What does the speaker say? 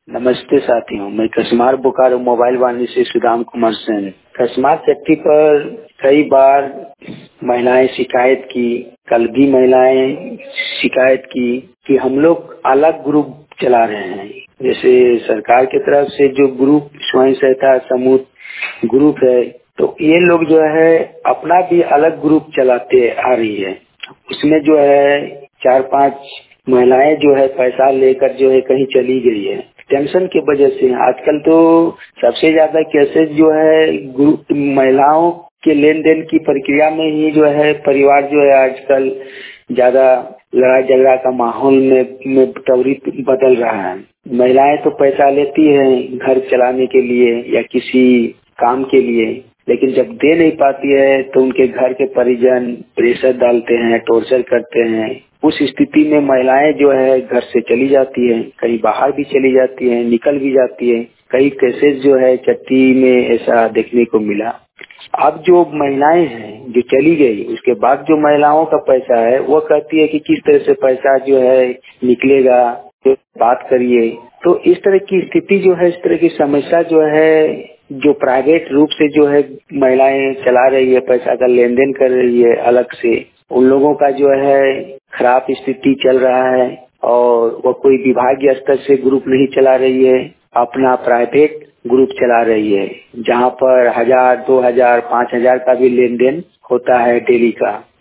नमस्ते साथियों, मैं कसमार बोकारो मोबाइल वाणी से सुदाम कुमार सेन। कसमार चट्टी पर कई बार महिलाएं शिकायत की, कल भी महिलाएं शिकायत की कि हम लोग अलग ग्रुप चला रहे हैं। जैसे सरकार की तरफ से जो ग्रुप स्वयं सहायता समूह ग्रुप है, तो ये लोग जो है अपना भी अलग ग्रुप चलाते आ रही है। उसमें जो है 4-5 महिलाएं जो है पैसा लेकर जो है कहीं चली गई है। टेंशन की वजह से आजकल तो सबसे ज्यादा केसेस जो है ग्रुप महिलाओं के लेन देन की प्रक्रिया में ही जो है परिवार जो है आजकल ज्यादा लड़ाई झगड़ा का माहौल में त्वरित बदल रहा है। महिलाएं तो पैसा लेती हैं घर चलाने के लिए या किसी काम के लिए, लेकिन जब दे नहीं पाती है तो उनके घर के परिजन प्रेशर डालते हैं, टॉर्चर करते हैं। उस स्थिति में महिलाएं जो है घर से चली जाती है, कहीं बाहर भी चली जाती है, निकल भी जाती है। कई केसेस जो है चट्टी में ऐसा देखने को मिला। अब जो महिलाएं हैं जो चली गई, उसके बाद जो महिलाओं का पैसा है वो कहती है कि किस तरह से पैसा जो है निकलेगा, तो बात करिए। तो इस तरह की स्थिति जो है, इस तरह की समस्या जो है, जो प्राइवेट रूप से जो है महिलाएं चला रही है, पैसा का लेन देन कर रही है अलग से, उन लोगों का जो है खराब स्थिति चल रहा है। और वो कोई विभागीय स्तर से ग्रुप नहीं चला रही है, अपना प्राइवेट ग्रुप चला रही है, जहां पर 1000, 2000, 5000 का भी लेन देन होता है डेली का।